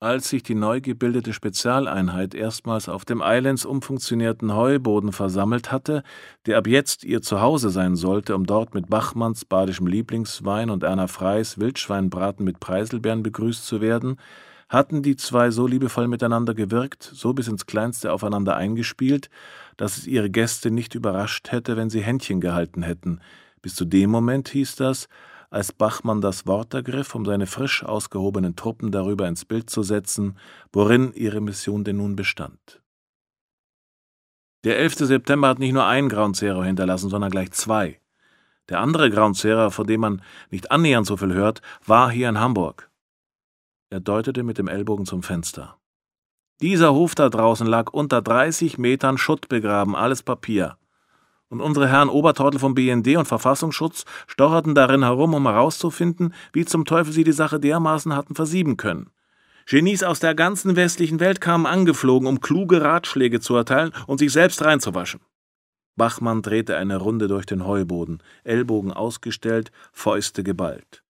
Als sich die neu gebildete Spezialeinheit erstmals auf dem eilends umfunktionierten Heuboden versammelt hatte, der ab jetzt ihr Zuhause sein sollte, um dort mit Bachmanns badischem Lieblingswein und Erna Freys Wildschweinbraten mit Preiselbeeren begrüßt zu werden, hatten die zwei so liebevoll miteinander gewirkt, so bis ins Kleinste aufeinander eingespielt, dass es ihre Gäste nicht überrascht hätte, wenn sie Händchen gehalten hätten. Bis zu dem Moment hieß das, als Bachmann das Wort ergriff, um seine frisch ausgehobenen Truppen darüber ins Bild zu setzen, worin ihre Mission denn nun bestand. Der 11. September hat nicht nur einen Ground Zero hinterlassen, sondern gleich zwei. Der andere Ground Zero, von dem man nicht annähernd so viel hört, war hier in Hamburg. Er deutete mit dem Ellbogen zum Fenster. Dieser Hof da draußen lag unter 30 Metern Schutt begraben, alles Papier. Und unsere Herren Obertortel vom BND und Verfassungsschutz stocherten darin herum, um herauszufinden, wie zum Teufel sie die Sache dermaßen hatten versieben können. Genies aus der ganzen westlichen Welt kamen angeflogen, um kluge Ratschläge zu erteilen und sich selbst reinzuwaschen. Bachmann drehte eine Runde durch den Heuboden, Ellbogen ausgestellt, Fäuste geballt.